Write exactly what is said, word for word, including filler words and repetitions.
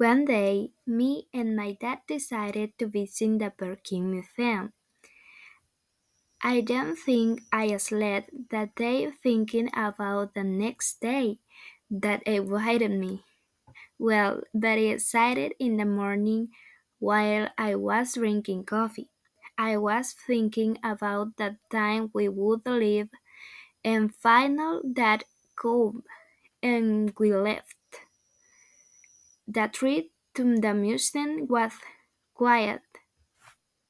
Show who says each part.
Speaker 1: One day, me and my dad decided to visit the Birkin Museum. I don't think I slept that day thinking about the next day that awaited me. Well, very excited in the morning while I was drinking coffee. I was thinking about the time we would leave and final that cove and we left. The trip to the museum was quiet